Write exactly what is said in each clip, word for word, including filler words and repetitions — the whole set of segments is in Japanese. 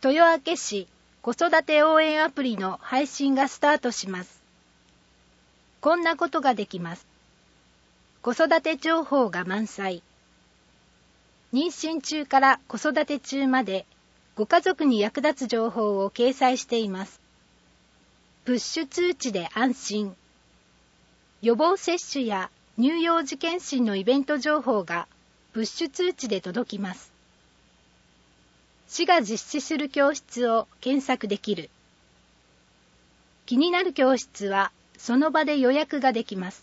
豊明市子育て応援アプリの配信がスタートします。こんなことができます。子育て情報が満載。妊娠中から子育て中までご家族に役立つ情報を掲載しています。プッシュ通知で安心。予防接種や乳幼児検診のイベント情報がプッシュ通知で届きます。市が実施する教室を検索できる。気になる教室はその場で予約ができます。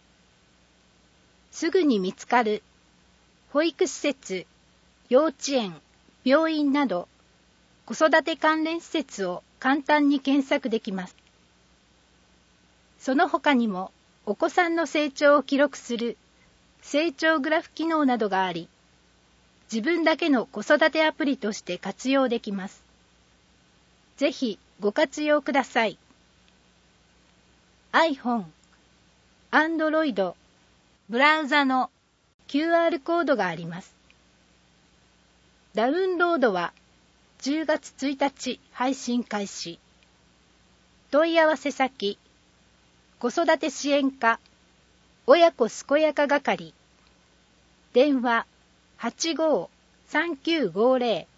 すぐに見つかる。保育施設、幼稚園、病院など子育て関連施設を簡単に検索できます。その他にもお子さんの成長を記録する成長グラフ機能などがあり、自分だけの子育てアプリとして活用できます。ぜひご活用ください。iPhone、Android、ブラウザの キューアール コードがあります。ダウンロードはじゅうがつついたち配信開始。問い合わせ先、子育て支援課、親子すこやか係、電話 はちごーさんきゅうごーぜろ